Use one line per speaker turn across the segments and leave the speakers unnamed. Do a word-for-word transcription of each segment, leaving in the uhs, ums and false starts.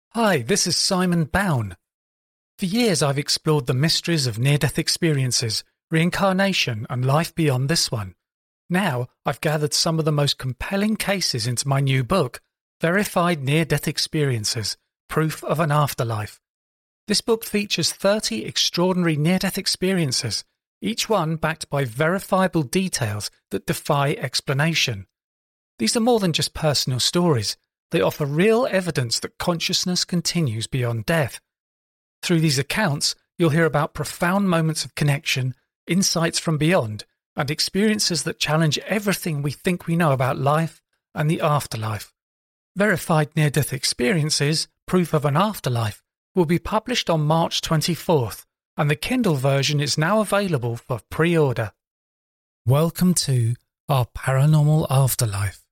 Hi, this is Simon Bown. For years I've explored the mysteries of near-death experiences, reincarnation and life beyond this one. Now I've gathered some of the most compelling cases into my new book, Verified Near-Death Experiences, Proof of an Afterlife. This book features thirty extraordinary near-death experiences, each one backed by verifiable details that defy explanation. These are more than just personal stories. They offer real evidence that consciousness continues beyond death. Through these accounts, you'll hear about profound moments of connection, insights from beyond, and experiences that challenge everything we think we know about life and the afterlife. Verified Near-Death Experiences, Proof of an Afterlife, will be published on March twenty-fourth, and the Kindle version is now available for pre-order. Welcome to Our Paranormal Afterlife.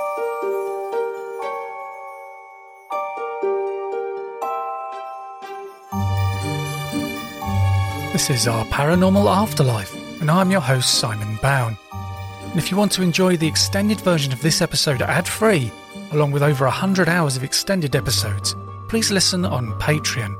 This is Our Paranormal Afterlife, and I'm your host, Simon Bown. And if you want to enjoy the extended version of this episode ad-free, along with over one hundred hours of extended episodes, please listen on Patreon.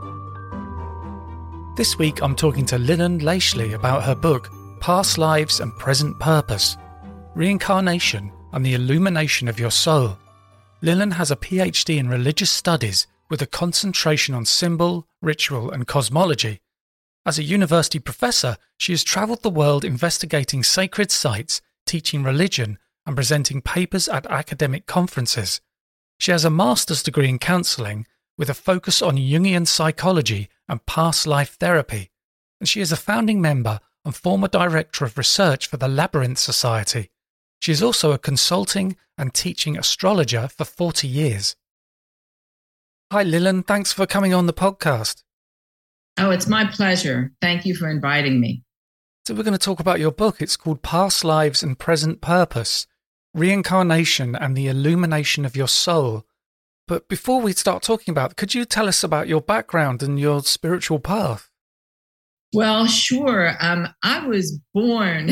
This week I'm talking to Lillian Lashley about her book, Past Lives and Present Purpose, Reincarnation and the Illumination of Your Soul. Lillian has a P H D in religious studies with a concentration on symbol, ritual and cosmology. As a university professor, she has travelled the world investigating sacred sites, teaching religion, and presenting papers at academic conferences. She has a master's degree in counselling with a focus on Jungian psychology and past life therapy, and she is a founding member and former director of research for the Labyrinth Society. She is also a consulting and teaching astrologer for forty years. Hi Lillian, thanks for coming on the podcast.
Oh, it's my pleasure. Thank you for inviting me.
So we're going to talk about your book. It's called Past Lives and Present Purpose, Reincarnation and the Illumination of Your Soul. But before we start talking about it, could you tell us about your background and your spiritual path?
Well, sure. Um, I was born,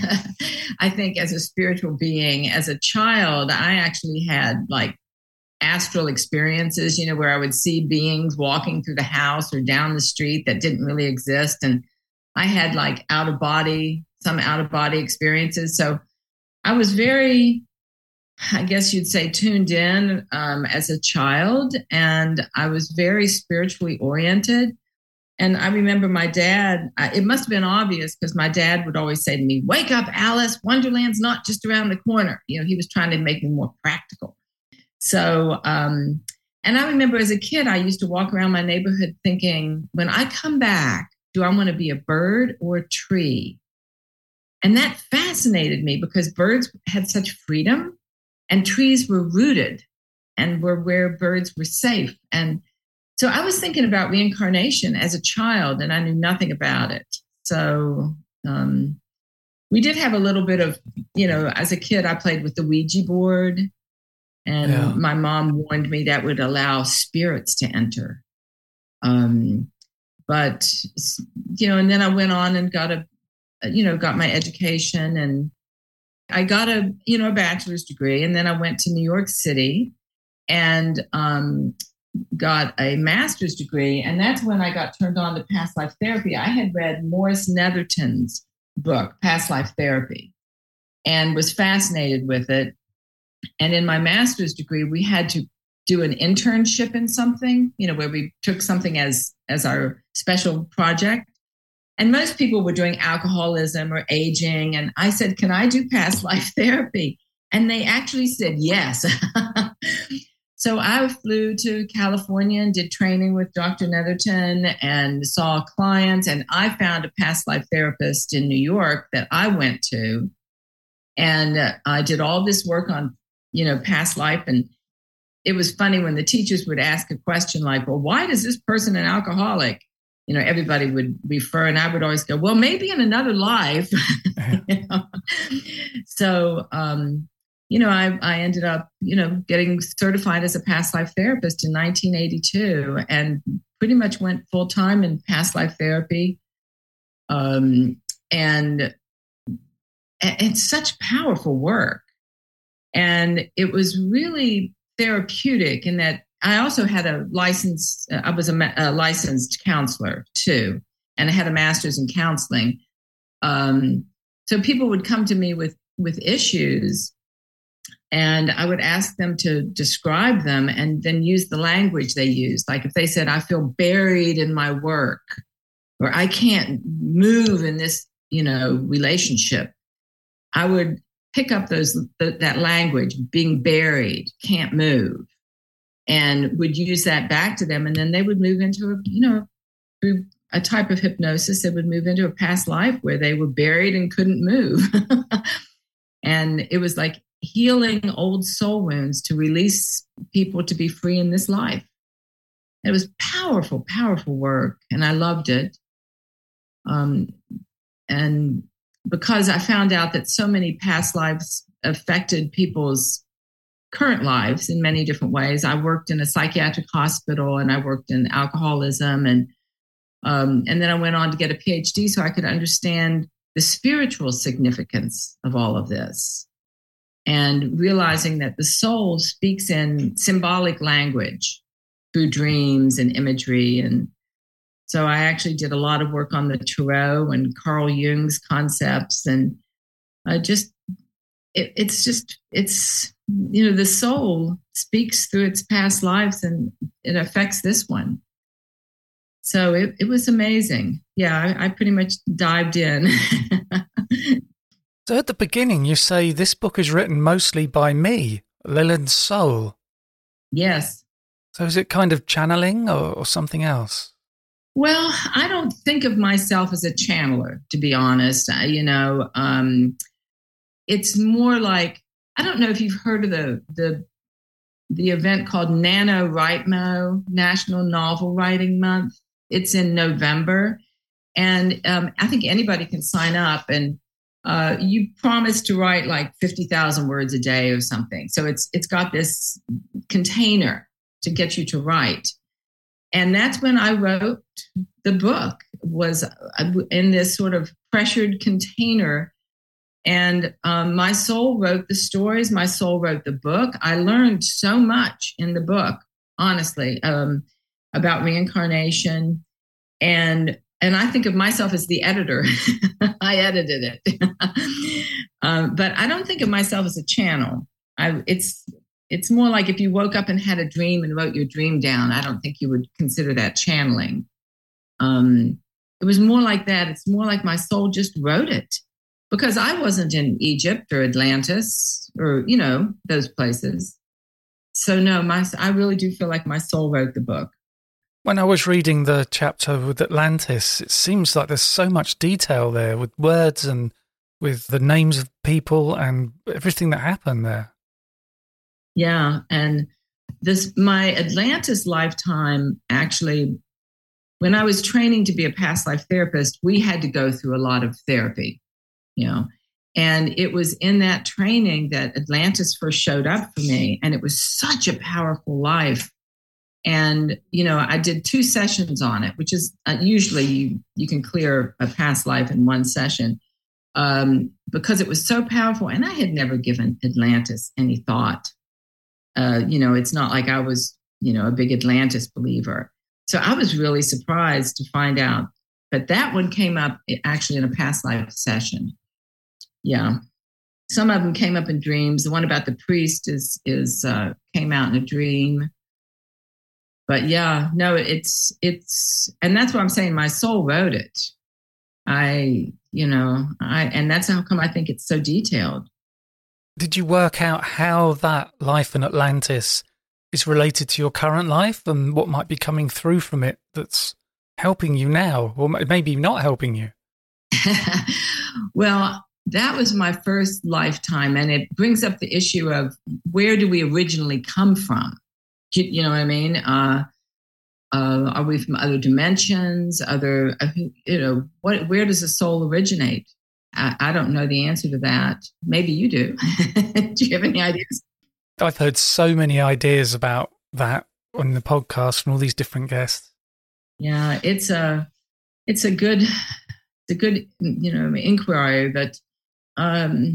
I think, as a spiritual being. As a child, I actually had like astral experiences, you know, where I would see beings walking through the house or down the street that didn't really exist. And I had like out of body, some out of body experiences. So I was very, I guess you'd say, tuned in um, as a child. And I was very spiritually oriented. And I remember my dad, it must have been obvious because my dad would always say to me, "Wake up, Alice, Wonderland's not just around the corner." You know, he was trying to make me more practical. So, um, and I remember as a kid, I used to walk around my neighborhood thinking, when I come back, do I want to be a bird or a tree? And that fascinated me because birds had such freedom and trees were rooted and were where birds were safe. And so I was thinking about reincarnation as a child and I knew nothing about it. So um, we did have a little bit of, you know, as a kid, I played with the Ouija board. And yeah. My mom warned me that would allow spirits to enter. Um, but, you know, and then I went on and got a, you know, got my education and I got a, you know, a bachelor's degree. And then I went to New York City and um, got a master's degree. And that's when I got turned on to past life therapy. I had read Morris Netherton's book, Past Life Therapy, and was fascinated with it. And in my master's degree, we had to do an internship in something, you know, where we took something as, as our special project. And most people were doing alcoholism or aging. And I said, "Can I do past life therapy?" And they actually said yes. So I flew to California and did training with Doctor Netherton and saw clients. And I found a past life therapist in New York that I went to. And uh, I did all this work on, you know, past life. And it was funny when the teachers would ask a question like, "Well, why is this person an alcoholic?" You know, everybody would refer and I would always go, "Well, maybe in another life." You know? So, um, you know, I, I ended up, you know, getting certified as a past life therapist in nineteen eighty-two and pretty much went full time in past life therapy. Um, and it's such powerful work. And it was really therapeutic in that I also had a license. I was a, a licensed counselor too, and I had a master's in counseling. Um, so people would come to me with with issues, and I would ask them to describe them, and then use the language they used. Like if they said, "I feel buried in my work," or "I can't move in this, you know, relationship," I would pick up those th- that language, being buried, can't move, and would use that back to them. And then they would move into a, you know, through a type of hypnosis, they would move into a past life where they were buried and couldn't move. And it was like healing old soul wounds to release people to be free in this life. It was powerful, powerful work. And I loved it. Um, and because I found out that so many past lives affected people's current lives in many different ways. I worked in a psychiatric hospital, and I worked in alcoholism, and um, and then I went on to get a P H D so I could understand the spiritual significance of all of this, and realizing that the soul speaks in symbolic language through dreams and imagery. And so I actually did a lot of work on the tarot and Carl Jung's concepts. And I just, it, it's just, it's, you know, the soul speaks through its past lives, and it affects this one. So it, it was amazing. Yeah, I, I pretty much dived in.
So at the beginning, you say this book is written mostly by me, Leland's soul.
Yes.
So is it kind of channeling or, or something else?
Well, I don't think of myself as a channeler, to be honest. I, you know, um, it's more like, I don't know if you've heard of the the the event called NaNoWriMo, National Novel Writing Month. It's in November. And um, I think anybody can sign up, and uh, you promise to write like fifty thousand words a day or something. So it's it's got this container to get you to write. And that's when I wrote the book, was in this sort of pressured container. And um, my soul wrote the stories. My soul wrote the book. I learned so much in the book, honestly, um, about reincarnation. And and I think of myself as the editor. I edited it. um, but I don't think of myself as a channel. I, it's It's more like if you woke up and had a dream and wrote your dream down. I don't think you would consider that channeling. Um, it was more like that. It's more like my soul just wrote it, because I wasn't in Egypt or Atlantis or, you know, those places. So no, my I really do feel like my soul wrote the book.
When I was reading the chapter with Atlantis, it seems like there's so much detail there with words and with the names of people and everything that happened there.
Yeah. And this, my Atlantis lifetime, actually, when I was training to be a past life therapist, we had to go through a lot of therapy, you know, and it was in that training that Atlantis first showed up for me. And it was such a powerful life. And, you know, I did two sessions on it, which is uh, usually you, you can clear a past life in one session, um, because it was so powerful. And I had never given Atlantis any thought. Uh, you know, it's not like I was, you know, a big Atlantis believer. So I was really surprised to find out. But that one came up actually in a past life session. Yeah. Some of them came up in dreams. The one about the priest is, is uh, came out in a dream. But yeah, no, it's, it's, and that's what I'm saying. My soul wrote it. I, you know, I, and that's how come I think it's so detailed.
Did you work out how that life in Atlantis is related to your current life and what might be coming through from it that's helping you now, or maybe not helping you?
Well, that was my first lifetime, and it brings up the issue of where do we originally come from? You know what I mean? Uh, uh, are we from other dimensions? Other, uh, you know, what? Where does the soul originate? I, I don't know the answer to that. Maybe you do. Do you have any ideas?
I've heard so many ideas about that on the podcast from all these different guests.
Yeah, it's a, it's a good, it's a good, you know, inquiry. But um,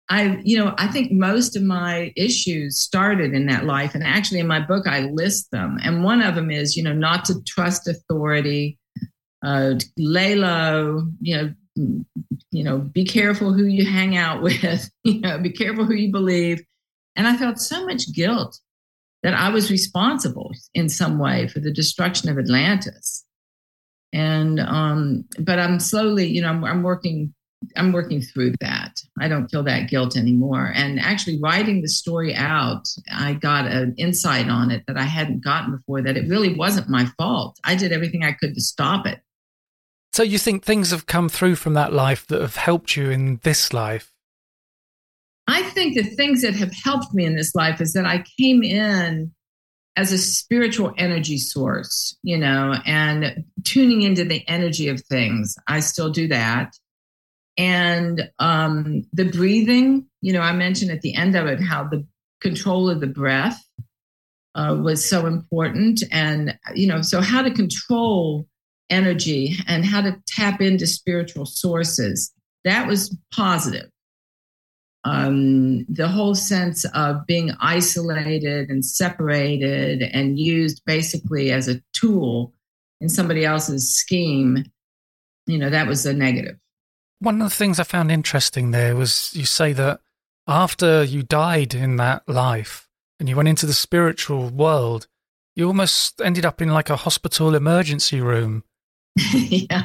I, you know, I think most of my issues started in that life. And actually in my book, I list them. And one of them is, you know, not to trust authority, uh, lay low, you know, you know, be careful who you hang out with, you know, be careful who you believe. And I felt so much guilt that I was responsible in some way for the destruction of Atlantis. And, um, but I'm slowly, you know, I'm, I'm working, I'm working through that. I don't feel that guilt anymore. And actually writing the story out, I got an insight on it that I hadn't gotten before, that it really wasn't my fault. I did everything I could to stop it.
So you think things have come through from that life that have helped you in this life?
I think the things that have helped me in this life is that I came in as a spiritual energy source, you know, and tuning into the energy of things. I still do that. And um, the breathing, you know, I mentioned at the end of it how the control of the breath uh, was so important. And, you know, so how to control energy and how to tap into spiritual sources, that was positive. Um, the whole sense of being isolated and separated and used basically as a tool in somebody else's scheme, you know, that was a negative.
One of the things I found interesting there was you say that after you died in that life and you went into the spiritual world, you almost ended up in like a hospital emergency room.
Yeah.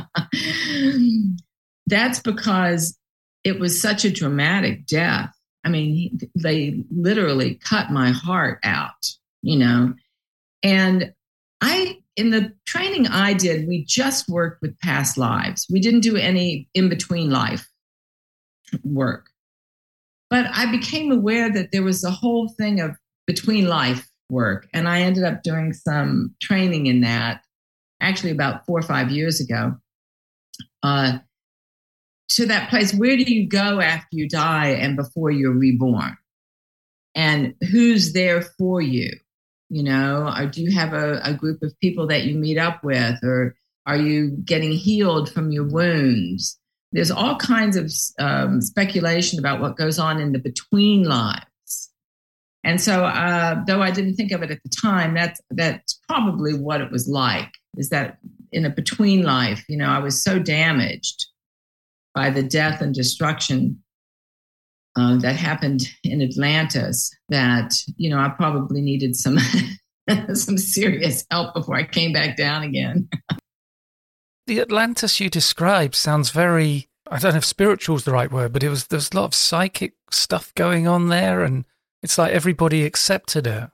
That's because it was such a dramatic death. I mean, they literally cut my heart out, you know. And I, in the training I did, we just worked with past lives. We didn't do any in-between life work. But I became aware that there was a whole thing of between life work. And I ended up doing some training in that, actually about four or five years ago. Uh, to that place, where do you go after you die and before you're reborn? And who's there for you? You know, or do you have a, a group of people that you meet up with? Or are you getting healed from your wounds? There's all kinds of um, speculation about what goes on in the between lives. And so, uh, though I didn't think of it at the time, that's, that's probably what it was like, is that in a between life, you know, I was so damaged by the death and destruction uh, that happened in Atlantis that, you know, I probably needed some some serious help before I came back down again.
The Atlantis you described sounds very, I don't know if spiritual is the right word, but it was, there's a lot of psychic stuff going on there, and it's like everybody accepted it.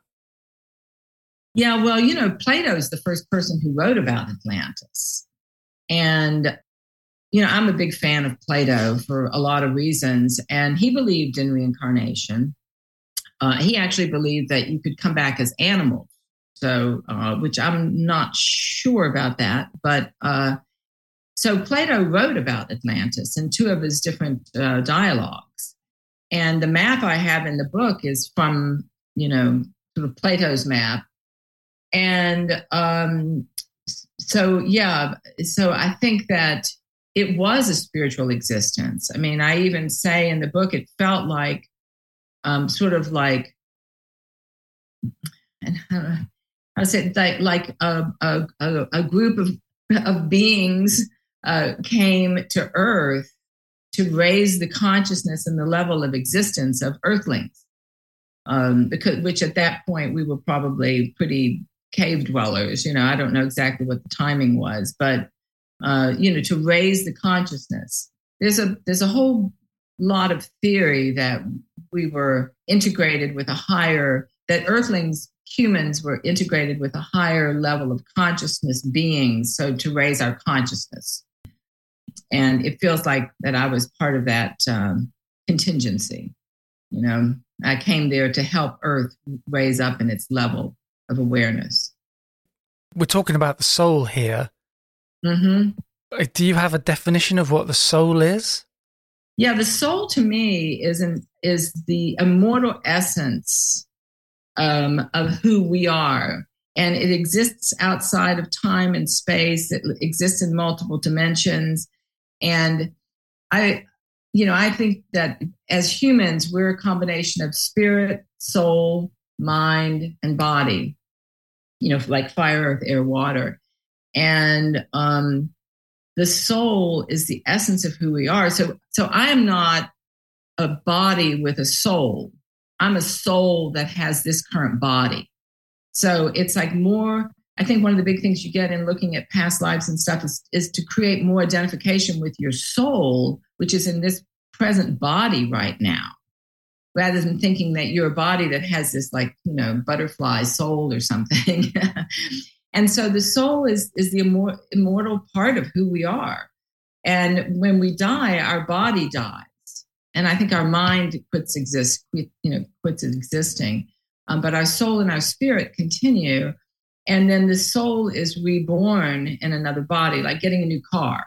Yeah, well, you know, Plato's the first person who wrote about Atlantis. And you know, I'm a big fan of Plato for a lot of reasons, and he believed in reincarnation. Uh, he actually believed that you could come back as animals, so uh, which I'm not sure about that. But uh, so Plato wrote about Atlantis in two of his different uh, dialogues, and the map I have in the book is from, you know, sort of Plato's map, and um, so yeah, so I think that it was a spiritual existence. I mean, I even say in the book, it felt like um, sort of like, and how, how to say it, like, like a, a, a group of, of beings uh, came to Earth to raise the consciousness and the level of existence of Earthlings, um, because which at that point we were probably pretty cave dwellers. You know, I don't know exactly what the timing was, but Uh, you know, to raise the consciousness. There's a there's a whole lot of theory that we were integrated with a higher, that Earthlings, humans, were integrated with a higher level of consciousness beings, so to raise our consciousness. And it feels like that I was part of that um, contingency. You know, I came there to help Earth raise up in its level of awareness.
We're talking about the soul here.
Mm-hmm.
Do you have a definition of what the soul is?
Yeah, the soul to me is an, is the immortal essence um, of who we are. And it exists outside of time and space. It exists in multiple dimensions. And I, you know, I think that as humans, we're a combination of spirit, soul, mind, and body, you know, like fire, earth, air, water. And um, the soul is the essence of who we are. So, so I am not a body with a soul. I'm a soul that has this current body. So it's like more, I think one of the big things you get in looking at past lives and stuff is, is to create more identification with your soul, which is in this present body right now, rather than thinking that you're a body that has this like, you know, butterfly soul or something. And so the soul is, is the immor- immortal part of who we are. And when we die, our body dies. And I think our mind quits exist, you know, quits existing. Um, but our soul and our spirit continue. And then the soul is reborn in another body, like getting a new car,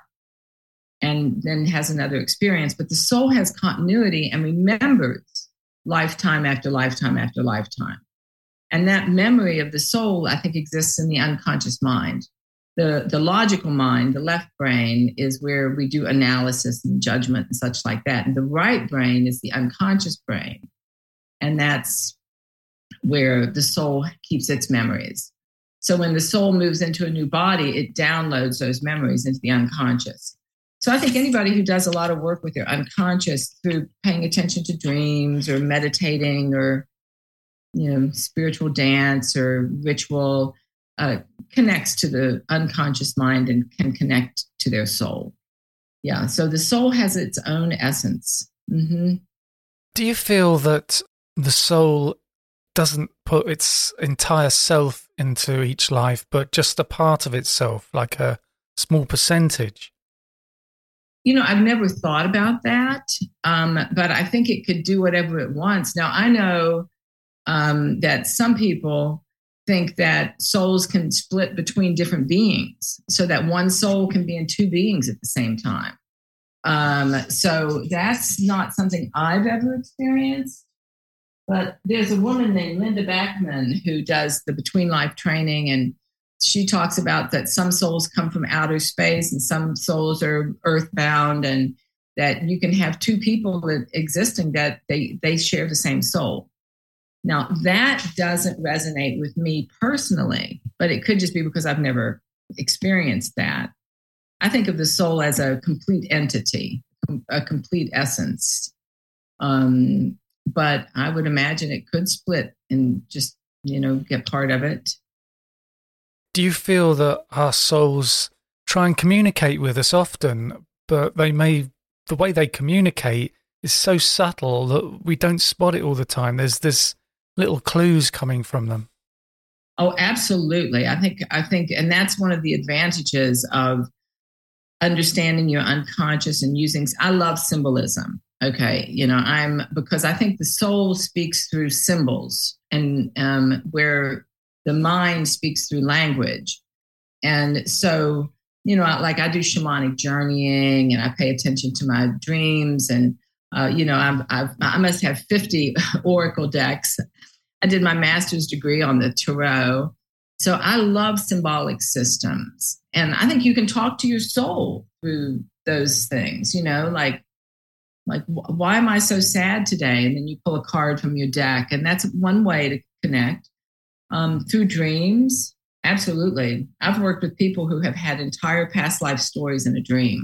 and then has another experience. But the soul has continuity and remembers lifetime after lifetime after lifetime. And that memory of the soul, I think, exists in the unconscious mind. The, the logical mind, the left brain, is where we do analysis and judgment and such like that. And the right brain is the unconscious brain. And that's where the soul keeps its memories. So when the soul moves into a new body, it downloads those memories into the unconscious. So I think anybody who does a lot of work with their unconscious through paying attention to dreams or meditating or, you know, spiritual dance or ritual uh, connects to the unconscious mind and can connect to their soul. Yeah. So the soul has its own essence. Mm-hmm.
Do you feel that the soul doesn't put its entire self into each life, but just a part of itself, like a small percentage?
You know, I've never thought about that, um, but I think it could do whatever it wants. Now, I know um, that some people think that souls can split between different beings, so that one soul can be in two beings at the same time. Um, so that's not something I've ever experienced. But there's a woman named Linda Backman who does the Between Life training, and she talks about that some souls come from outer space and some souls are earthbound, and that you can have two people that existing that they, they share the same soul. Now, that doesn't resonate with me personally, but it could just be because I've never experienced that. I think of the soul as a complete entity, a complete essence. Um, But I would imagine it could split and just, you know, get part of it.
Do you feel that our souls try and communicate with us often, but they may, the way they communicate is so subtle that we don't spot it all the time? There's this little clues coming from them.
Oh, absolutely. I think, I think, and that's one of the advantages of understanding your unconscious and using, I love symbolism. Okay, you know, I'm, because I think the soul speaks through symbols, and um, where the mind speaks through language. And so, you know, like I do shamanic journeying and I pay attention to my dreams, and, uh, you know, I'm, I've, I must have fifty oracle decks. I did my master's degree on the tarot. So I love symbolic systems. And I think you can talk to your soul through those things, you know, like, Like, why am I so sad today? And then you pull a card from your deck. And that's one way to connect. Um, through dreams, absolutely. I've worked with people who have had entire past life stories in a dream.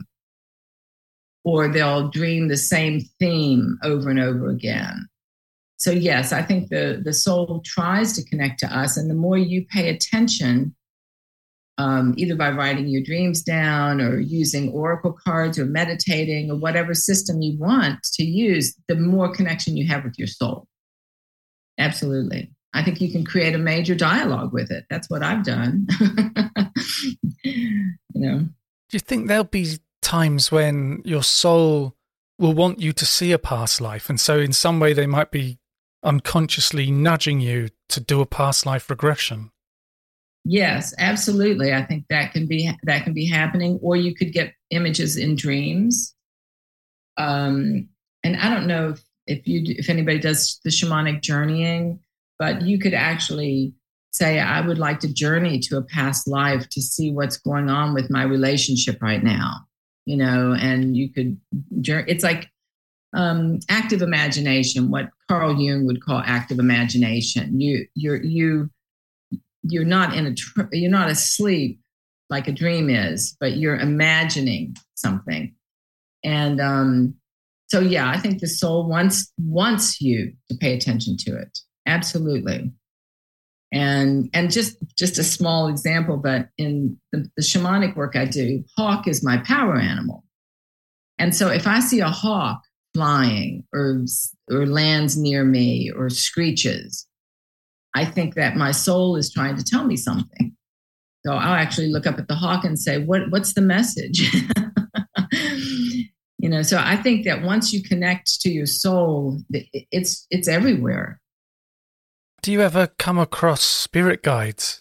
Or they'll dream the same theme over and over again. So yes, I think the, the soul tries to connect to us. And the more you pay attention, Um, either by writing your dreams down or using oracle cards or meditating or whatever system you want to use, the more connection you have with your soul. Absolutely. I think you can create a major dialogue with it. That's what I've done. You know.
Do you think there'll be times when your soul will want you to see a past life, and so in some way they might be unconsciously nudging you to do a past life regression?
Yes, absolutely. I think that can be that can be happening, or you could get images in dreams. Um, and I don't know if, if you if anybody does the shamanic journeying, but you could actually say, I would like to journey to a past life to see what's going on with my relationship right now, you know. And you could, it's like um, active imagination, what Carl Jung would call active imagination. You you're you you're not in a tr- you're not asleep like a dream is, but you're imagining something. And um, so, yeah, I think the soul wants wants you to pay attention to it. Absolutely. And and just just a small example, but in the, the shamanic work I do, hawk is my power animal. And so if I see a hawk flying or or lands near me or screeches, I think that my soul is trying to tell me something. So I'll actually look up at the hawk and say, what what's the message? You know, so I think that once you connect to your soul, it's it's everywhere.
Do you ever come across spirit guides?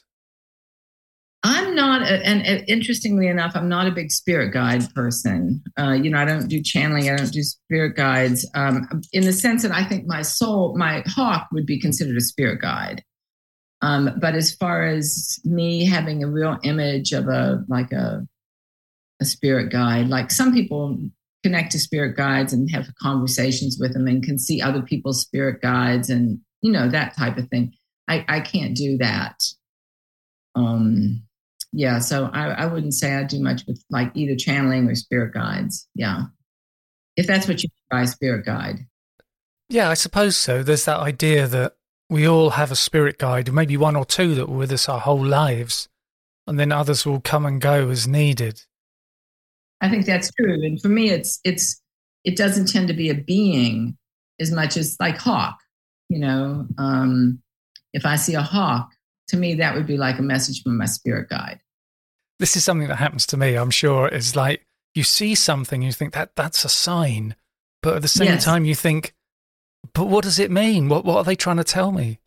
I'm not, a, and, and interestingly enough, I'm not a big spirit guide person. Uh, you know, I don't do channeling. I don't do spirit guides um, in the sense that I think my soul, my hawk would be considered a spirit guide. Um, but as far as me having a real image of a, like a, a spirit guide, like some people connect to spirit guides and have conversations with them and can see other people's spirit guides and, you know, that type of thing. I, I can't do that. Um, yeah, so I, I wouldn't say I do much with like either channeling or spirit guides. Yeah. If that's what you mean by spirit guide.
Yeah, I suppose so. There's that idea that we all have a spirit guide, maybe one or two that were with us our whole lives, and then others will come and go as needed.
I think that's true. And for me, it's it's it doesn't tend to be a being as much as like hawk. You know, um, if I see a hawk, to me, that would be like a message from my spirit guide.
This is something that happens to me, I'm sure. Is like you see something, you think that that's a sign, but at the same
Yes.
time, you think, but what does it mean? What what are they trying to tell me?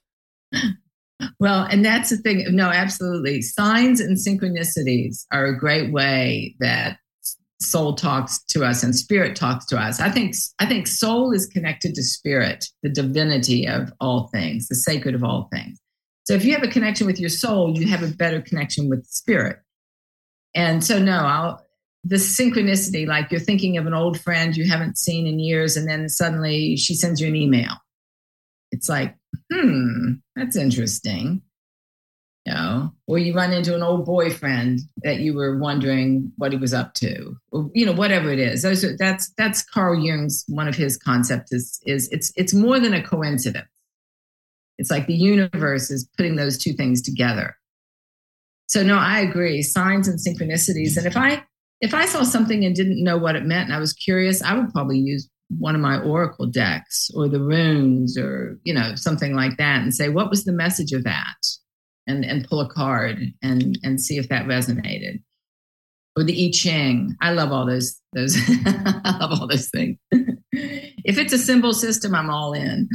Well, and that's the thing. No, absolutely. Signs and synchronicities are a great way that soul talks to us and spirit talks to us. I think I think soul is connected to spirit, the divinity of all things, the sacred of all things. So if you have a connection with your soul, you have a better connection with spirit. And so no, I'll the synchronicity, like you're thinking of an old friend you haven't seen in years, and then suddenly she sends you an email. It's like, hmm, that's interesting. You know, or you run into an old boyfriend that you were wondering what he was up to, or, you know, whatever it is. Those are, that's that's Carl Jung's, one of his concepts is is it's it's more than a coincidence. It's like the universe is putting those two things together. So no, I agree. Signs and synchronicities. And if I if I saw something and didn't know what it meant and I was curious, I would probably use one of my oracle decks or the runes or, you know, something like that and say, what was the message of that? And and pull a card and and see if that resonated. Or the I Ching. I love all those those I love all those things. If it's a symbol system, I'm all in.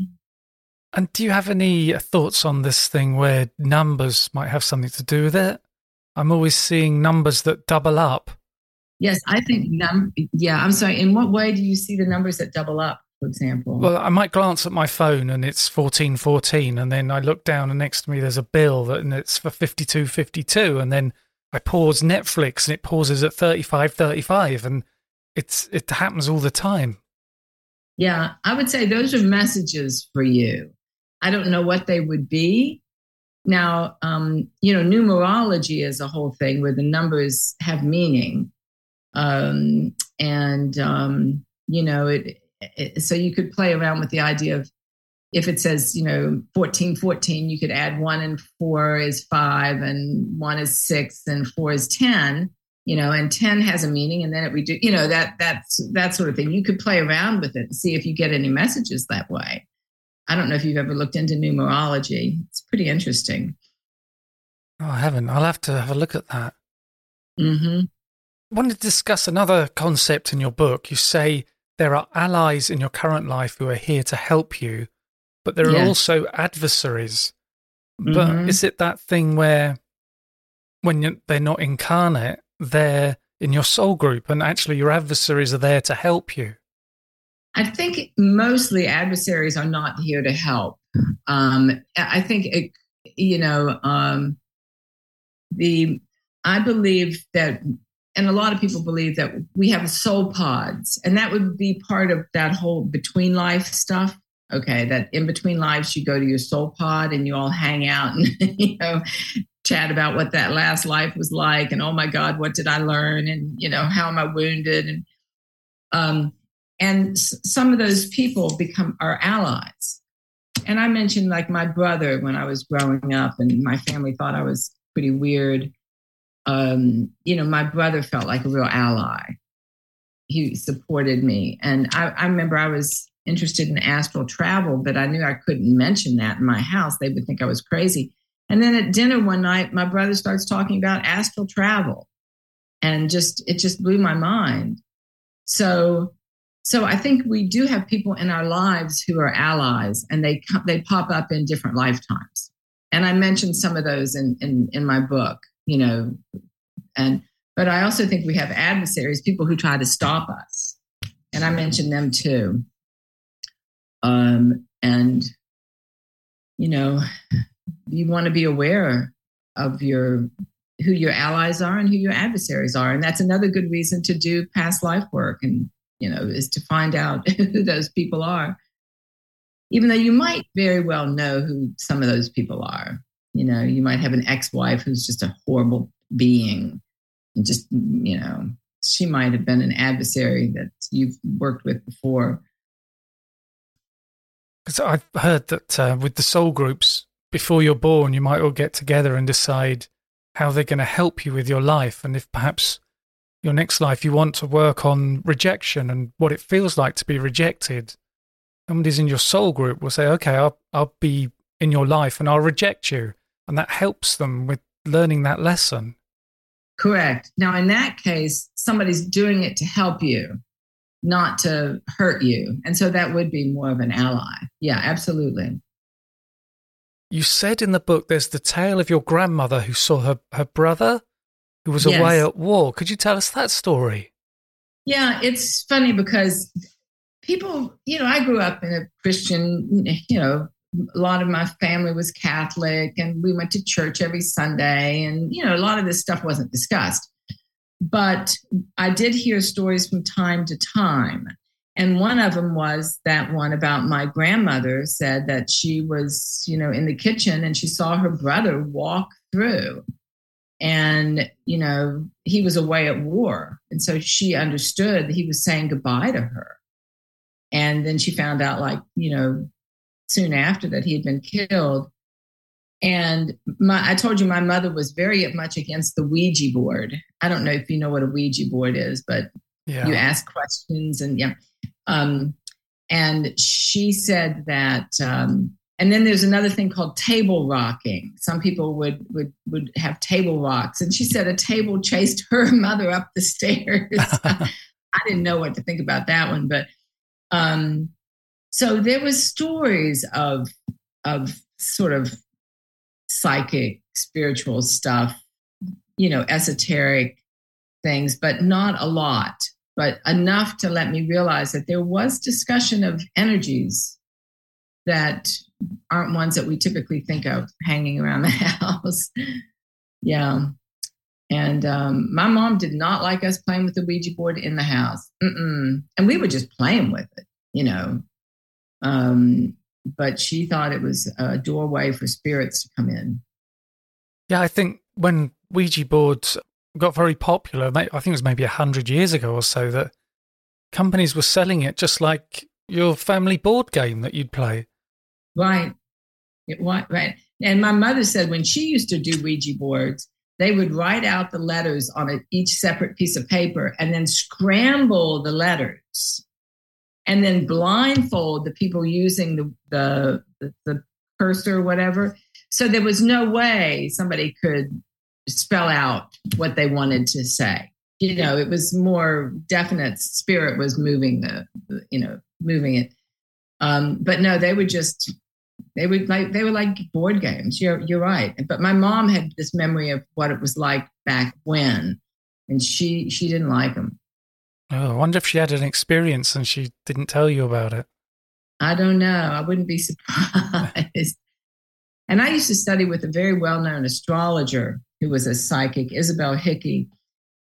And do you have any thoughts on this thing where numbers might have something to do with it? I'm always seeing numbers that double up.
Yes, I think num yeah, I'm sorry. In what way do you see the numbers that double up, for example?
Well, I might glance at my phone and it's fourteen fourteen, and then I look down and next to me there's a bill that, and it's for fifty-two fifty-two, and then I pause Netflix and it pauses at thirty-five thirty-five, and it's it happens all the time.
Yeah, I would say those are messages for you. I don't know what they would be. Now, um, you know, numerology is a whole thing where the numbers have meaning. Um, and, um, you know, it, it, so you could play around with the idea of if it says, you know, fourteen fourteen, you could add one and four is five and one is six and four is ten, you know, and ten has a meaning and then it reduces, you know, that, that's, that sort of thing. You could play around with it and see if you get any messages that way. I don't know if you've ever looked into numerology. It's pretty interesting.
Oh, I haven't. I'll have to have a look at that.
Mm-hmm.
I wanted to discuss another concept in your book. You say there are allies in your current life who are here to help you, but there are
Yes.
also adversaries.
Mm-hmm.
But is it that thing where when you're, they're not incarnate, they're in your soul group and actually your adversaries are there to help you?
I think mostly adversaries are not here to help. Um, I think, it, you know, um, the I believe that and a lot of people believe that we have soul pods, and that would be part of that whole between life stuff. Okay, that in between lives, you go to your soul pod and you all hang out and, you know, chat about what that last life was like. And, oh my God, what did I learn? And, you know, how am I wounded? And, um, and s- some of those people become our allies. And I mentioned like my brother when I was growing up and my family thought I was pretty weird. Um, you know, my brother felt like a real ally. He supported me. And I, I remember I was interested in astral travel, but I knew I couldn't mention that in my house. They would think I was crazy. And then at dinner one night, my brother starts talking about astral travel, and just it just blew my mind. So, so I think we do have people in our lives who are allies, and they they pop up in different lifetimes. And I mentioned some of those in in, in my book, you know, and but I also think we have adversaries, people who try to stop us, and I mentioned them too. Um, and, you know, you want to be aware of your who your allies are and who your adversaries are. And that's another good reason to do past life work and, you know, is to find out who those people are, even though you might very well know who some of those people are. You know, you might have an ex-wife who's just a horrible being and just, you know, she might have been an adversary that you've worked with before.
Because I've heard that uh, with the soul groups, before you're born, you might all get together and decide how they're going to help you with your life. And if perhaps your next life you want to work on rejection and what it feels like to be rejected, somebody's in your soul group will say, okay, I'll, I'll be in your life and I'll reject you. And that helps them with learning that lesson.
Correct. Now, in that case, somebody's doing it to help you, not to hurt you. And so that would be more of an ally. Yeah, absolutely.
You said in the book there's the tale of your grandmother who saw her, her brother who was
Yes.
away at war. Could you tell us that story?
Yeah, it's funny because people, you know, I grew up in a Christian, you know, a lot of my family was Catholic and we went to church every Sunday. And, you know, a lot of this stuff wasn't discussed. But I did hear stories from time to time. And one of them was that one about my grandmother said that she was, you know, in the kitchen and she saw her brother walk through. And, you know, he was away at war. And so she understood that he was saying goodbye to her. And then she found out, like, you know, soon after that he had been killed. And my, I told you my mother was very much against the Ouija board. I don't know if you know what a Ouija board is, but yeah. You ask questions and yeah. Um, and she said that, um, and then there's another thing called table rocking. Some people would, would, would have table rocks. And she said a table chased her mother up the stairs. I didn't know what to think about that one, but, um, so there was stories of, of sort of psychic, spiritual stuff, you know, esoteric things, but not a lot, but enough to let me realize that there was discussion of energies that aren't ones that we typically think of hanging around the house. Yeah. And um, my mom did not like us playing with the Ouija board in the house. Mm-mm. And we were just playing with it, you know. Um, but she thought it was a doorway for spirits to come in.
Yeah, I think when Ouija boards got very popular, I think it was maybe a hundred years ago or so, that companies were selling it just like your family board game that you'd play.
Right. It, right. And my mother said when she used to do Ouija boards, they would write out the letters on a, each separate piece of paper and then scramble the letters and then blindfold the people using the, the, the, the cursor or whatever. So there was no way somebody could spell out what they wanted to say. You know, it was more definite. Spirit was moving the, the you know, moving it. Um, but no, they would just, they would like, they were like board games. You're, you're right. But my mom had this memory of what it was like back when, and she, she didn't like them.
Oh, I wonder if she had an experience and she didn't tell you about it.
I don't know. I wouldn't be surprised. And I used to study with a very well-known astrologer who was a psychic, Isabel Hickey.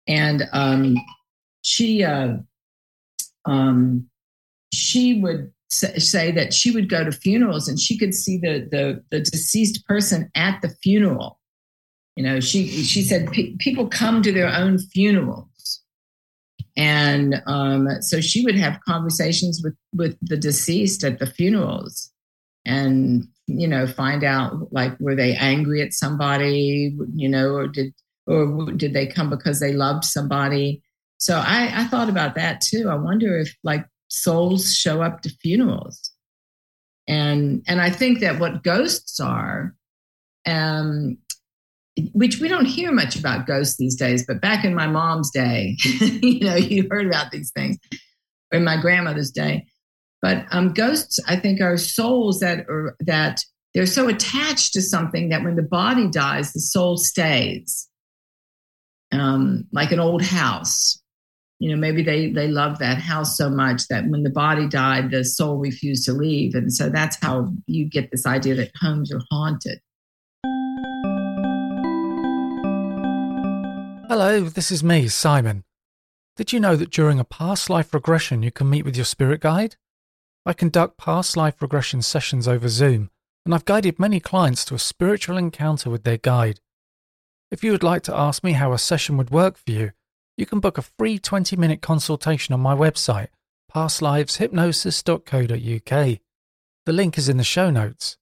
And um, she uh, um, she would say that she would go to funerals and she could see the the, the deceased person at the funeral. You know, she she said pe- people come to their own funerals, and um, so she would have conversations with with the deceased at the funerals, and you know, find out like were they angry at somebody, you know, or did or did they come because they loved somebody? So I, I thought about that too. I wonder if like souls show up to funerals, and and I think that what ghosts are, um, which we don't hear much about ghosts these days, but back in my mom's day, you know, you heard about these things, or in my grandmother's day. But um, ghosts, I think, are souls that are that they're so attached to something that when the body dies, the soul stays, um, like an old house. You know, maybe they they love that house so much that when the body died, the soul refused to leave. And so that's how you get this idea that homes are haunted.
Hello, this is me, Simon. Did you know that during a past life regression you can meet with your spirit guide? I conduct past life regression sessions over Zoom, and I've guided many clients to a spiritual encounter with their guide. If you would like to ask me how a session would work for you, you can book a free twenty-minute consultation on my website, past lives hypnosis dot co dot uk. The link is in the show notes.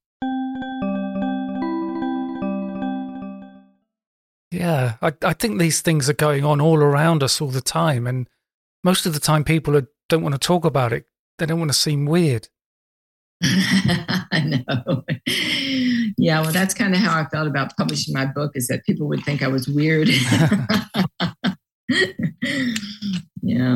Yeah, I, I think these things are going on all around us all the time, and most of the time people are, don't want to talk about it. They don't want to seem weird.
I know. Yeah, well, that's kind of how I felt about publishing my book, is that people would think I was weird. Yeah.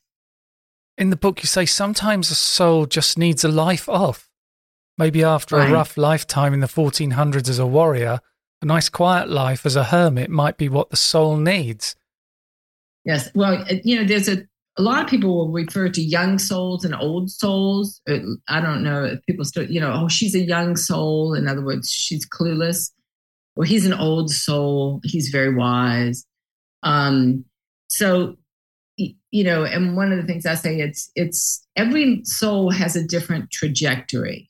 In the book, you say sometimes a soul just needs a life off. Maybe after
Right.
a rough lifetime in the fourteen hundreds as a warrior, a nice quiet life as a hermit might be what the soul needs.
Yes. Well, you know, there's a, a lot of people will refer to young souls and old souls. I don't know if people still, you know, oh, she's a young soul. In other words, she's clueless. Or he's an old soul. He's very wise. Um, so, you know, and one of the things I say, it's, it's every soul has a different trajectory.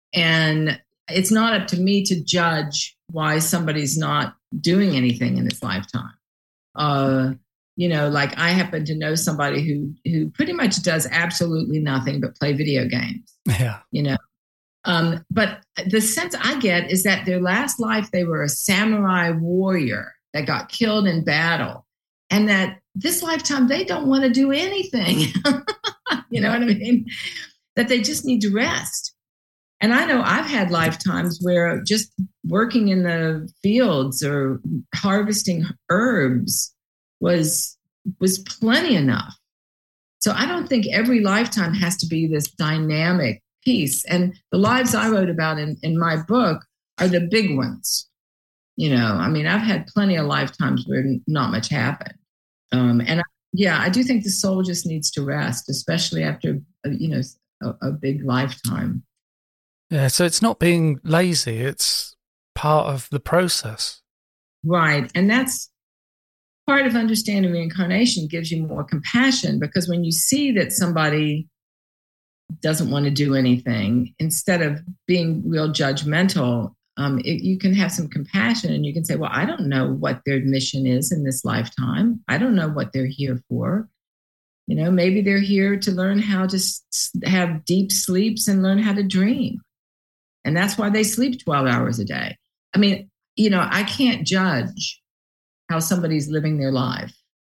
And it's not up to me to judge why somebody's not doing anything in this lifetime. Uh, you know, like I happen to know somebody who who pretty much does absolutely nothing but play video games.
Yeah.
You know, um, but the sense I get is that their last life, they were a samurai warrior that got killed in battle, and that this lifetime, they don't want to do anything. You know what I mean? That they just need to rest. And I know I've had lifetimes where just working in the fields or harvesting herbs was was plenty enough. So I don't think every lifetime has to be this dynamic piece. And the lives I wrote about in, in my book are the big ones. You know, I mean, I've had plenty of lifetimes where not much happened. Um, and I, yeah, I do think the soul just needs to rest, especially after, you know, a, a big lifetime.
Yeah, so it's not being lazy, it's part of the process.
Right. And that's part of understanding reincarnation, gives you more compassion, because when you see that somebody doesn't want to do anything, instead of being real judgmental, um, it, you can have some compassion and you can say, well, I don't know what their mission is in this lifetime. I don't know what they're here for. You know, maybe they're here to learn how to s- have deep sleeps and learn how to dream. And that's why they sleep twelve hours a day. I mean, you know, I can't judge how somebody's living their life.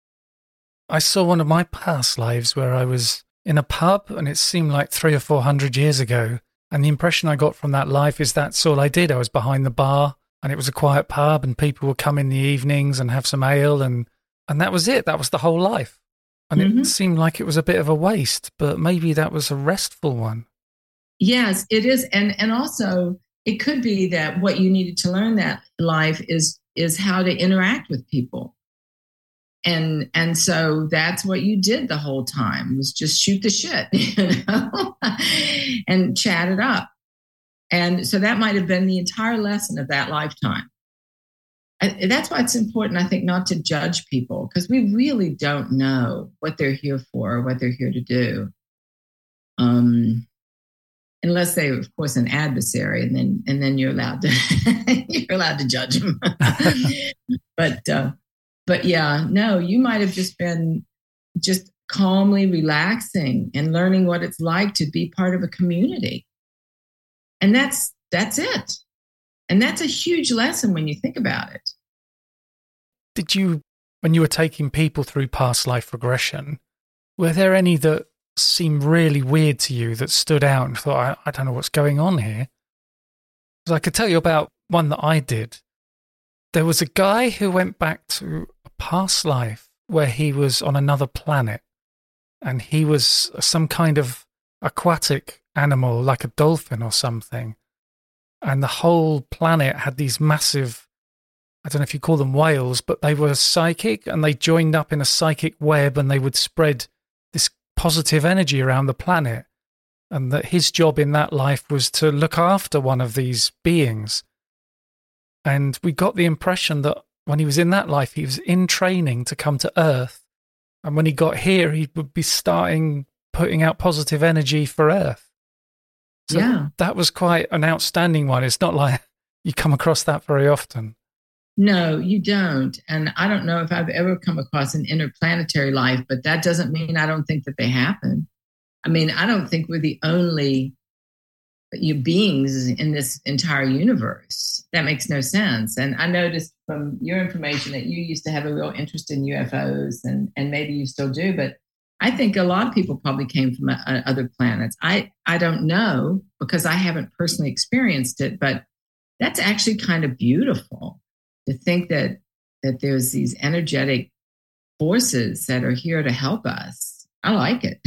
I saw one of my past lives where I was in a pub and it seemed like three or four hundred years ago. And the impression I got from that life is that's all I did. I was behind the bar and it was a quiet pub and people would come in the evenings and have some ale and, and that was it. That was the whole life. And mm-hmm. It seemed like it was a bit of a waste, but maybe that was a restful one.
Yes, it is. And and also it could be that what you needed to learn that life is is how to interact with people. And and so that's what you did the whole time, was just shoot the shit, you know, and chat it up. And so that might have been the entire lesson of that lifetime. I, that's why it's important, I think, not to judge people, because we really don't know what they're here for or what they're here to do. Um, unless they, of course, an adversary, and then and then you're allowed to you're allowed to judge them. but uh, but yeah, no, you might have just been just calmly relaxing and learning what it's like to be part of a community, and that's that's it. And that's a huge lesson when you think about it.
Did you, when you were taking people through past life regression, were there any that seemed really weird to you that stood out and thought, I, I don't know what's going on here? Because I could tell you about one that I did. There was a guy who went back to a past life where he was on another planet and he was some kind of aquatic animal, like a dolphin or something. And the whole planet had these massive, I don't know if you call them whales, but they were psychic and they joined up in a psychic web and they would spread this positive energy around the planet. And that his job in that life was to look after one of these beings. And we got the impression that when he was in that life, he was in training to come to Earth. And when he got here, he would be starting putting out positive energy for Earth. So
yeah.
That was quite an outstanding one. It's not like you come across that very often.
No, you don't. And I don't know if I've ever come across an interplanetary life, but that doesn't mean I don't think that they happen. I mean, I don't think we're the only you beings in this entire universe. That makes no sense. And I noticed from your information that you used to have a real interest in U F Os, and, and maybe you still do, but I think a lot of people probably came from uh, other planets. I, I don't know because I haven't personally experienced it, but that's actually kind of beautiful to think that that there's these energetic forces that are here to help us. I like it.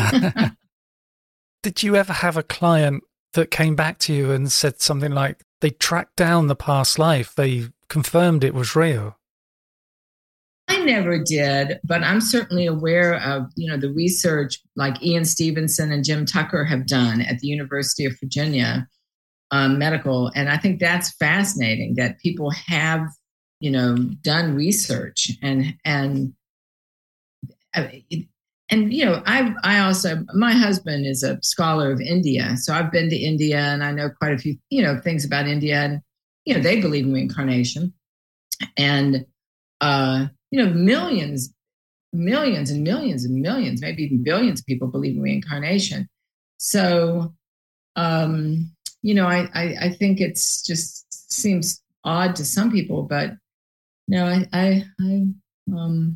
Did you ever have a client that came back to you and said something like they tracked down the past life, they confirmed it was real?
I never did, but I'm certainly aware of, you know, the research like Ian Stevenson and Jim Tucker have done at the University of Virginia um, Medical. And I think that's fascinating that people have, you know, done research and, and, and, you know, I, I also, my husband is a scholar of India. So I've been to India and I know quite a few, you know, things about India, and, you know, they believe in reincarnation. And, uh, you know, millions, millions and millions and millions, maybe even billions of people believe in reincarnation. So, um, you know, I, I, I think it's just seems odd to some people, but no, I, I, I, um,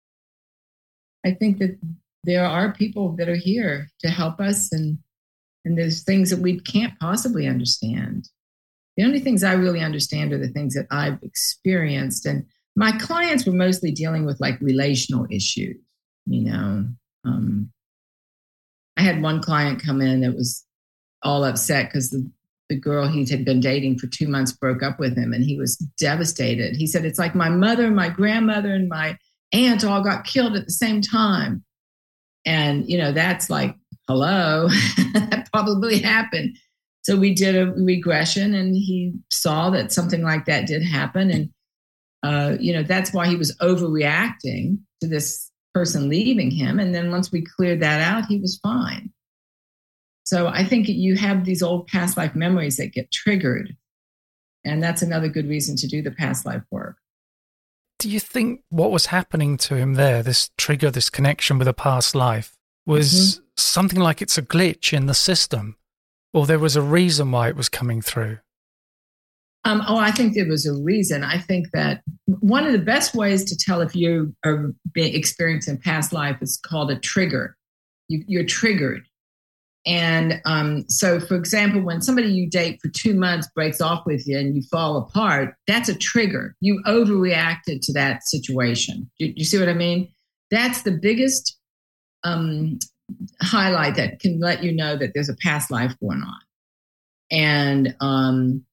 I think that there are people that are here to help us, and and there's things that we can't possibly understand. The only things I really understand are the things that I've experienced, and my clients were mostly dealing with like relational issues, you know. Um, I had one client come in that was all upset because the, the girl he had been dating for two months broke up with him, and he was devastated. He said, it's like my mother, my grandmother, and my aunt all got killed at the same time. And, you know, that's like, hello, that probably happened. So we did a regression, and he saw that something like that did happen. And Uh, you know, that's why he was overreacting to this person leaving him. And then once we cleared that out, he was fine. So I think you have these old past life memories that get triggered. And that's another good reason to do the past life work.
Do you think what was happening to him there, this trigger, this connection with a past life, was mm-hmm. something like it's a glitch in the system? Or there was a reason why it was coming through?
Um, oh, I think there was a reason. I think that one of the best ways to tell if you are being experiencing past life is called a trigger. You, you're triggered. And um, so, for example, when somebody you date for two months breaks off with you and you fall apart, that's a trigger. You overreacted to that situation. Do you, you see what I mean? That's the biggest um, highlight that can let you know that there's a past life going on. And um,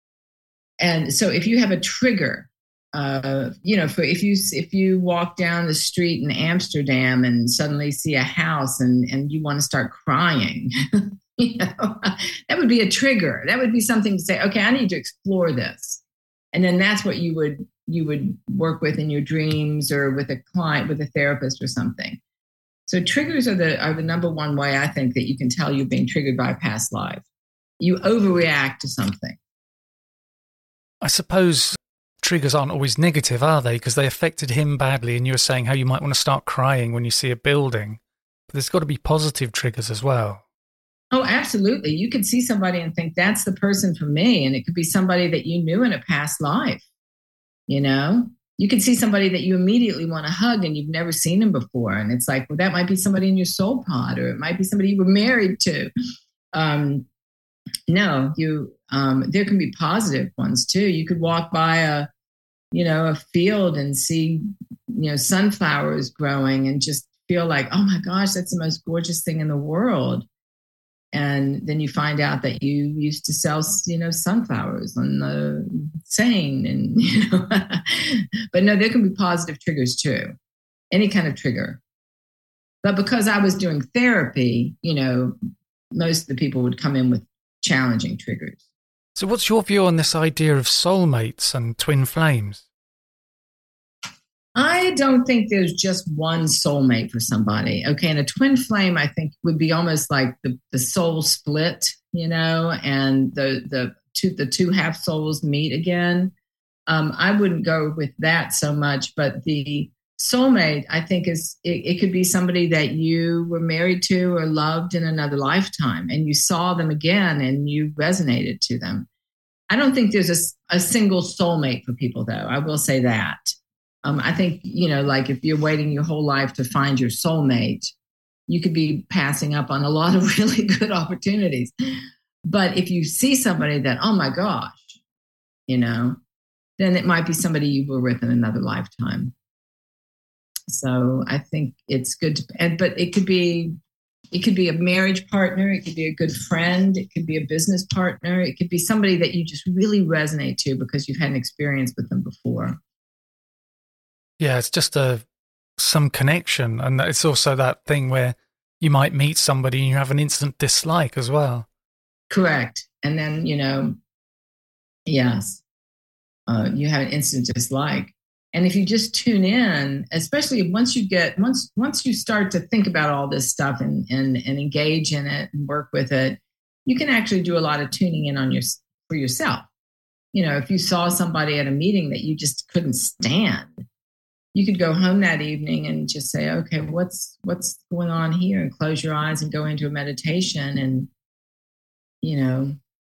and so if you have a trigger, uh, you know, for if you if you walk down the street in Amsterdam and suddenly see a house and, and you want to start crying, you know, that would be a trigger. That would be something to say, okay, I need to explore this. And then that's what you would you would work with in your dreams or with a client, with a therapist or something. So triggers are the are the number one way I think that you can tell you're being triggered by a past life. You overreact to something.
I suppose triggers aren't always negative, are they? Because they affected him badly, and you were saying how you might want to start crying when you see a building. But there's got to be positive triggers as well.
Oh, absolutely. You could see somebody and think that's the person for me, and it could be somebody that you knew in a past life. You know, you could see somebody that you immediately want to hug and you've never seen them before. And it's like, well, that might be somebody in your soul pod, or it might be somebody you were married to. Um, no, you, um, there can be positive ones too. You could walk by a, you know, a field and see, you know, sunflowers growing and just feel like, oh my gosh, that's the most gorgeous thing in the world. And then you find out that you used to sell, you know, sunflowers on the Seine, and you know, but no, there can be positive triggers too, any kind of trigger. But because I was doing therapy, you know, most of the people would come in with challenging triggers.
So, what's your view on this idea of soulmates and twin flames?
I don't think there's just one soulmate for somebody. Okay. And a twin flame, I think, would be almost like the, the soul split, you know, and the, the two, the two half souls meet again. Um, I wouldn't go with that so much, but the soulmate, I think is, it, it could be somebody that you were married to or loved in another lifetime, and you saw them again and you resonated to them. I don't think there's a, a single soulmate for people, though. I will say that. Um, I think, you know, like if you're waiting your whole life to find your soulmate, you could be passing up on a lot of really good opportunities. But if you see somebody that, oh my gosh, you know, then it might be somebody you were with in another lifetime. So I think it's good to, and, but it could be, it could be a marriage partner. It could be a good friend. It could be a business partner. It could be somebody that you just really resonate to because you've had an experience with them before.
Yeah, it's just a some connection, and it's also that thing where you might meet somebody and you have an instant dislike as well.
Correct. And then, you know, yes, uh, you have an instant dislike. And if you just tune in, especially once you get, once once you start to think about all this stuff and, and, and engage in it and work with it, you can actually do a lot of tuning in on your for yourself. You know, if you saw somebody at a meeting that you just couldn't stand, you could go home that evening and just say, okay, what's what's going on here? And close your eyes and go into a meditation. And, you know,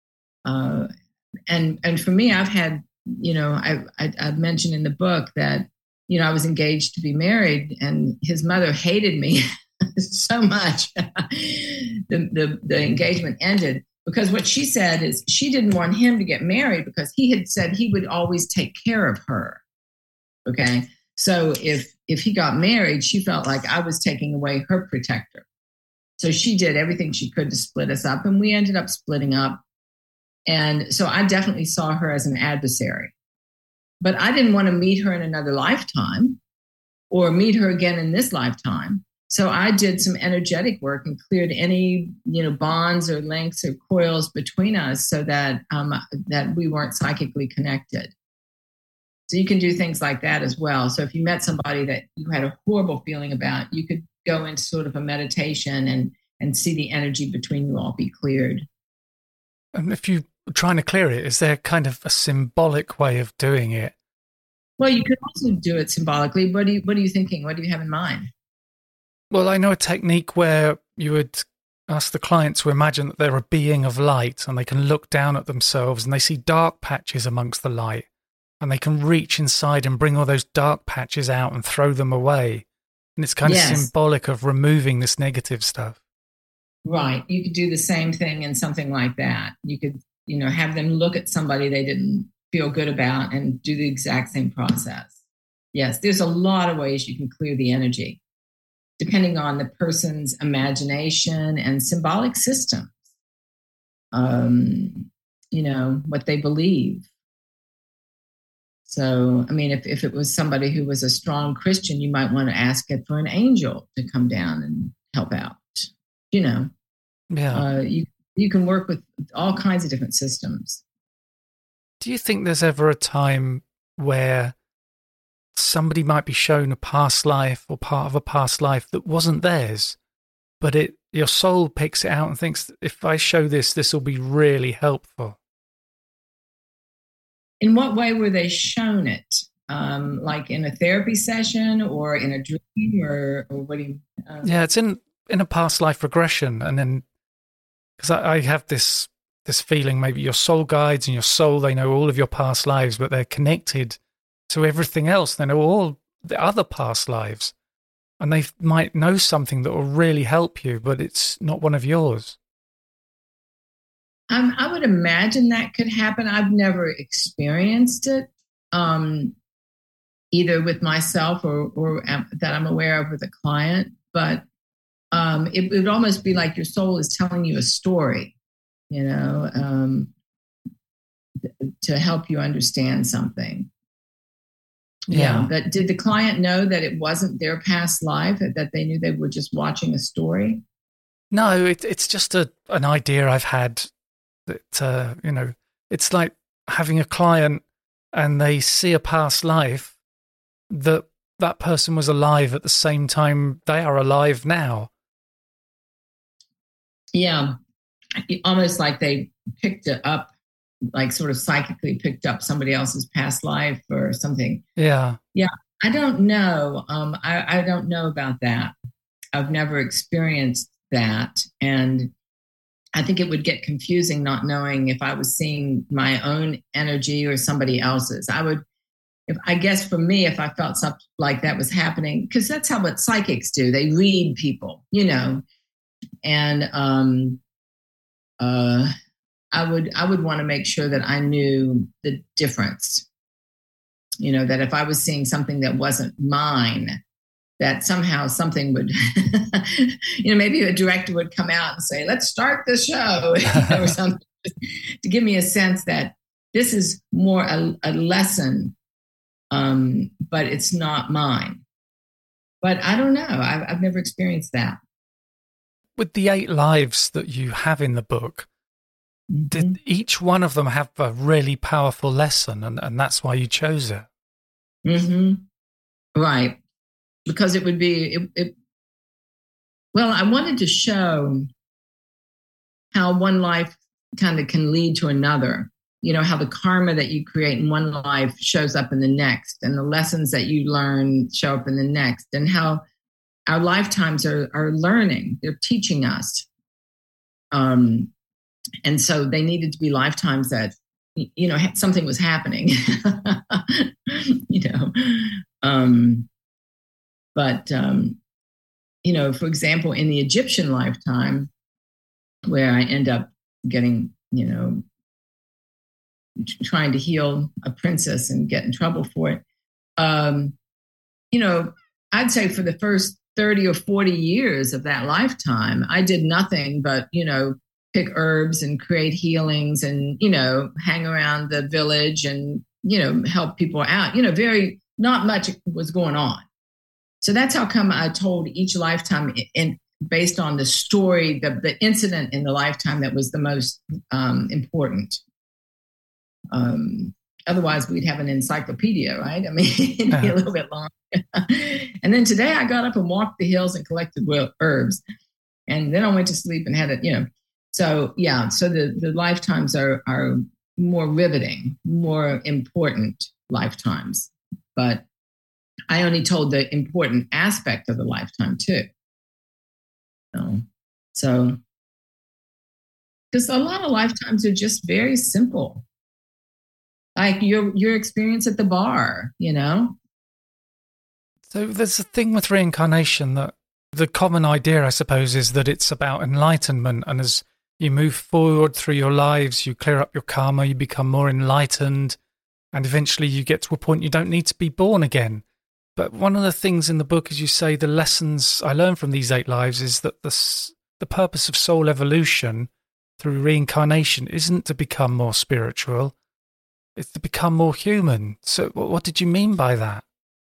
uh, and and for me, I've had, you know, I, I, I've mentioned in the book that, you know, I was engaged to be married, and his mother hated me so much. the, the, the engagement ended because what she said is she didn't want him to get married because he had said he would always take care of her. Okay. So if if he got married, she felt like I was taking away her protector. So she did everything she could to split us up, and we ended up splitting up. And so I definitely saw her as an adversary. But I didn't want to meet her in another lifetime or meet her again in this lifetime. So I did some energetic work and cleared any, you know, bonds or links or coils between us so that um, that we weren't psychically connected. So you can do things like that as well. So if you met somebody that you had a horrible feeling about, you could go into sort of a meditation and and see the energy between you all be cleared.
And if you're trying to clear it, is there kind of a symbolic way of doing it?
Well, you could also do it symbolically. What do you what are you thinking? What do you have in mind?
Well, I know a technique where you would ask the client to imagine that they're a being of light and they can look down at themselves and they see dark patches amongst the light. And they can reach inside and bring all those dark patches out and throw them away. And it's kind yes. of symbolic of removing this negative stuff.
Right. You could do the same thing in something like that. You could, you know, have them look at somebody they didn't feel good about and do the exact same process. Yes, there's a lot of ways you can clear the energy, depending on the person's imagination and symbolic systems. Um, you know, what they believe. So, I mean, if, if it was somebody who was a strong Christian, you might want to ask it for an angel to come down and help out. You know,
yeah,
uh, you you can work with all kinds of different systems.
Do you think there's ever a time where somebody might be shown a past life or part of a past life that wasn't theirs, but it your soul picks it out and thinks, if I show this, this will be really helpful.
In what way were they shown it? Um, like in a therapy session or in a dream, or, or what do you... Uh...
Yeah, it's in, in a past life regression. And then, because I, I have this this feeling, maybe your soul guides and your soul, they know all of your past lives, but they're connected to everything else. They know all the other past lives. And they might know something that will really help you, but it's not one of yours.
Um, I would imagine that could happen. I've never experienced it, um, either with myself or, or um, that I'm aware of with a client. But um, it would almost be like your soul is telling you a story, you know, um, th- to help you understand something. Yeah. yeah. But did the client know that it wasn't their past life, that they knew they were just watching a story?
No, it, it's just a an idea I've had that, uh, you know, it's like having a client and they see a past life that that person was alive at the same time they are alive now.
Yeah. Almost like they picked it up, like sort of psychically picked up somebody else's past life or something.
Yeah.
Yeah. I don't know. Um, I, I don't know about that. I've never experienced that. And I think it would get confusing not knowing if I was seeing my own energy or somebody else's. I would, if I guess for me, if I felt something like that was happening, because that's how what psychics do. They read people, you know, and um, uh, I would I would want to make sure that I knew the difference. You know, that if I was seeing something that wasn't mine, that somehow something would, you know, maybe a director would come out and say, let's start the show, you know, or something, to give me a sense that this is more a, a lesson, um, but it's not mine. But I don't know. I've, I've never experienced that.
With the eight lives that you have in the book, mm-hmm. did each one of them have a really powerful lesson, and, and that's why you chose it?
Mm-hmm. Right. Because it would be, it, it, well, I wanted to show how one life kind of can lead to another. You know, how the karma that you create in one life shows up in the next, and the lessons that you learn show up in the next, and how our lifetimes are, are learning. They're teaching us. Um, and so they needed to be lifetimes that, you know, something was happening, you know. Um, But, um, you know, for example, in the Egyptian lifetime, where I end up getting, you know, t- trying to heal a princess and get in trouble for it, um, you know, I'd say for the first thirty or forty years of that lifetime, I did nothing but, you know, pick herbs and create healings and, you know, hang around the village and, you know, help people out. You know, very, not much was going on. So that's how come I told each lifetime in, based on the story, the, the incident in the lifetime that was the most um, important. Um, otherwise, we'd have an encyclopedia, right? I mean, it'd be a little bit long. And then today I got up and walked the hills and collected herbs. And then I went to sleep and had it, you know. So, yeah, so the, the lifetimes are, are more riveting, more important lifetimes. But I only told the important aspect of the lifetime too. So, so, because a lot of lifetimes are just very simple, like your your experience at the bar, you know.
So there's a thing with reincarnation that the common idea, I suppose, is that it's about enlightenment, and as you move forward through your lives, you clear up your karma, you become more enlightened, and eventually you get to a point you don't need to be born again. But one of the things in the book, as you say, the lessons I learned from these eight lives is that the, the purpose of soul evolution through reincarnation isn't to become more spiritual, it's to become more human. So what did you mean by that?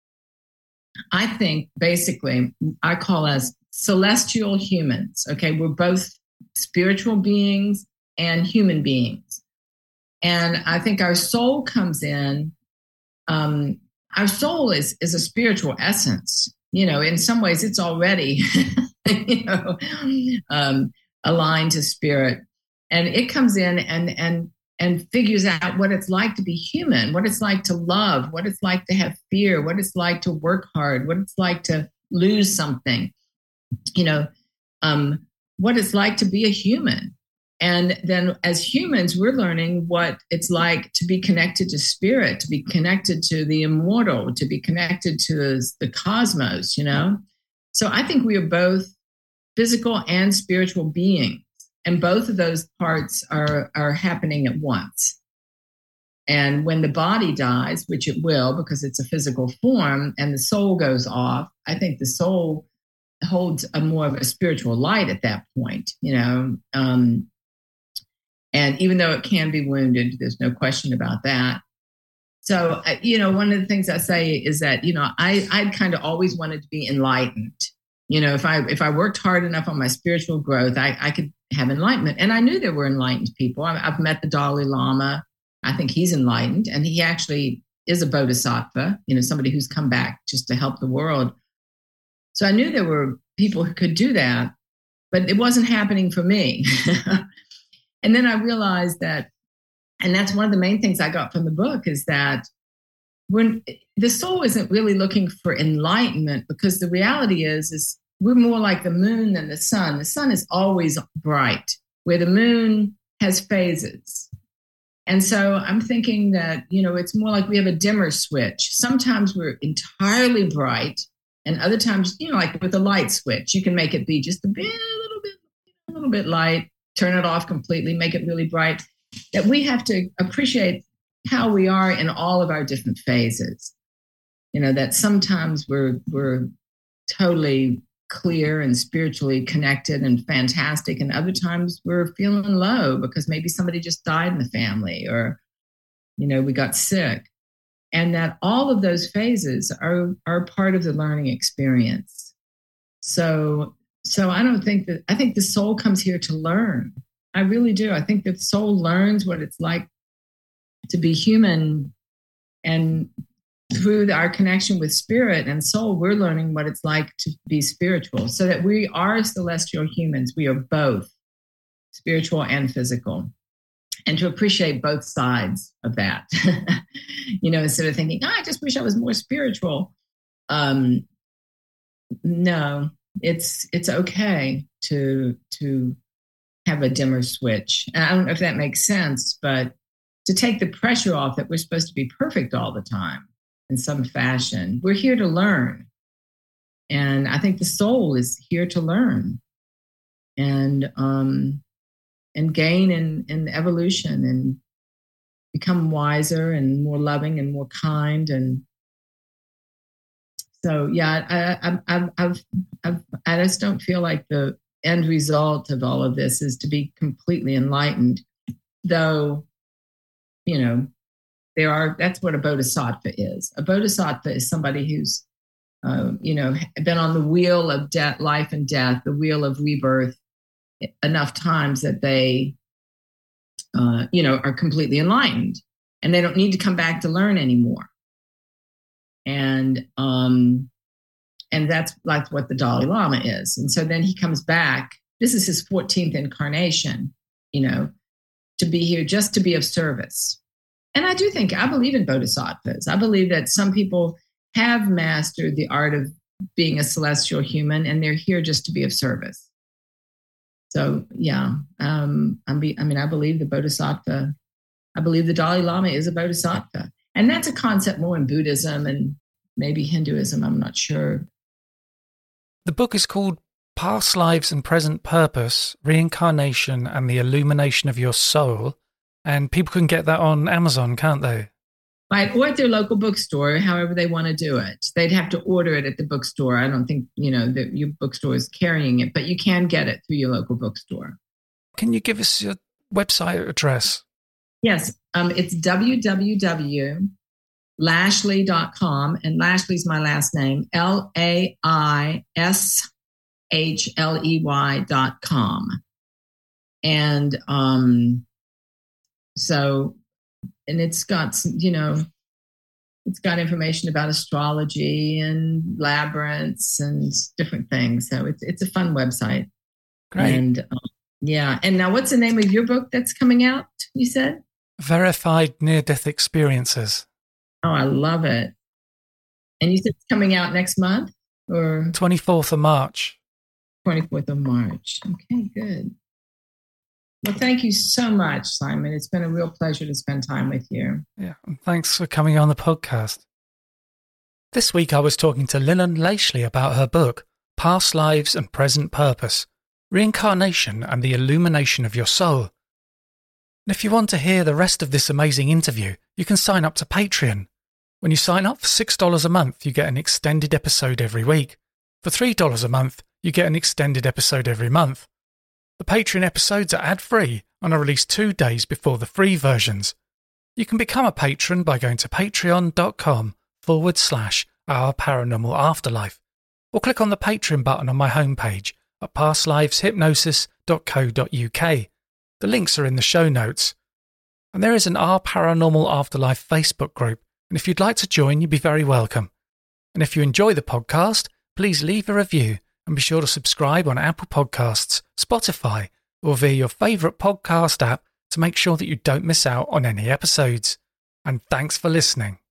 I think basically I call us celestial humans. Okay, we're both spiritual beings and human beings. And I think our soul comes in um, our soul is is a spiritual essence. You know, in some ways, it's already, you know, um, aligned to spirit, and it comes in and and and figures out what it's like to be human, what it's like to love, what it's like to have fear, what it's like to work hard, what it's like to lose something, you know, um, what it's like to be a human. And then as humans, we're learning what it's like to be connected to spirit, to be connected to the immortal, to be connected to the, the cosmos, you know? So I think we are both physical and spiritual beings. And both of those parts are, are happening at once. And when the body dies, which it will, because it's a physical form, and the soul goes off, I think the soul holds a more of a spiritual light at that point, you know? Um, And even though it can be wounded, there's no question about that. So, you know, one of the things I say is that, you know, I, I'd kind of always wanted to be enlightened. You know, if I if I worked hard enough on my spiritual growth, I, I could have enlightenment. And I knew there were enlightened people. I, I've met the Dalai Lama. I think he's enlightened. And he actually is a bodhisattva, you know, somebody who's come back just to help the world. So I knew there were people who could do that, but it wasn't happening for me. And then I realized that, and that's one of the main things I got from the book, is that when the soul isn't really looking for enlightenment, because the reality is, is we're more like the moon than the sun. The sun is always bright, where the moon has phases. And so I'm thinking that, you know, it's more like we have a dimmer switch. Sometimes we're entirely bright, and other times, you know, like with a light switch, you can make it be just a bit, a little bit, a little bit light. Turn it off completely, make it really bright. That we have to appreciate how we are in all of our different phases. You know, that sometimes we're we're totally clear and spiritually connected and fantastic, and other times we're feeling low because maybe somebody just died in the family, or, you know, we got sick. And that all of those phases are are part of the learning experience. So So I don't think that, I think the soul comes here to learn. I really do. I think that the soul learns what it's like to be human. And through our connection with spirit and soul, we're learning what it's like to be spiritual, so that we are celestial humans. We are both spiritual and physical. And to appreciate both sides of that, you know, instead of thinking, oh, I just wish I was more spiritual. Um, no. It's it's okay to to have a dimmer switch. And I don't know if that makes sense, but to take the pressure off that we're supposed to be perfect all the time in some fashion. We're here to learn. And I think the soul is here to learn and um, and gain in, in evolution and become wiser and more loving and more kind. And so, yeah, I, I, I, I've, I've, I just don't feel like the end result of all of this is to be completely enlightened, though, you know, there are, that's what a bodhisattva is. A bodhisattva is somebody who's, uh, you know, been on the wheel of death, life and death, the wheel of rebirth enough times that they, uh, you know, are completely enlightened, and they don't need to come back to learn anymore. And um, and that's like what the Dalai Lama is. And so then he comes back. This is his fourteenth incarnation, you know, to be here just to be of service. And I do think, I believe in bodhisattvas. I believe that some people have mastered the art of being a celestial human, and they're here just to be of service. So, yeah, um, I'm be, I mean, I believe the bodhisattva, I believe the Dalai Lama is a bodhisattva. And that's a concept more in Buddhism and maybe Hinduism, I'm not sure.
The book is called Past Lives and Present Purpose, Reincarnation and the Illumination of Your Soul. And people can get that on Amazon, can't they?
Right, or at their local bookstore, however they want to do it. They'd have to order it at the bookstore. I don't think, you know, that your bookstore is carrying it, but you can get it through your local bookstore.
Can you give us your website address?
Yes, um, it's w w w dot lashley dot com, and Lashley's my last name, L A I S H L E Y dot com. And um, so, and it's got, some, you know, it's got information about astrology and labyrinths and different things. So it's it's a fun website.
Great.
And um, yeah. And now, what's the name of your book that's coming out? You said
Verified Near-Death Experiences.
Oh, I love it. And you said it's coming out next month or
twenty-fourth of March.
twenty-fourth of March. Okay, good. Well, thank you so much, Simon. It's been a real pleasure to spend time with you.
Yeah, and thanks for coming on the podcast. This week I was talking to Lillian Lashley about her book, Past Lives and Present Purpose, Reincarnation and the Illumination of Your Soul. And if you want to hear the rest of this amazing interview, you can sign up to Patreon. When you sign up for six dollars a month, you get an extended episode every week. For three dollars a month, you get an extended episode every month. The Patreon episodes are ad-free and are released two days before the free versions. You can become a patron by going to patreon.com forward slash our paranormal afterlife, or click on the Patreon button on my homepage at past lives hypnosis dot co dot uk. The links are in the show notes. And there is an Our Paranormal Afterlife Facebook group, and if you'd like to join, you'd be very welcome. And if you enjoy the podcast, please leave a review and be sure to subscribe on Apple Podcasts, Spotify, or via your favourite podcast app to make sure that you don't miss out on any episodes. And thanks for listening.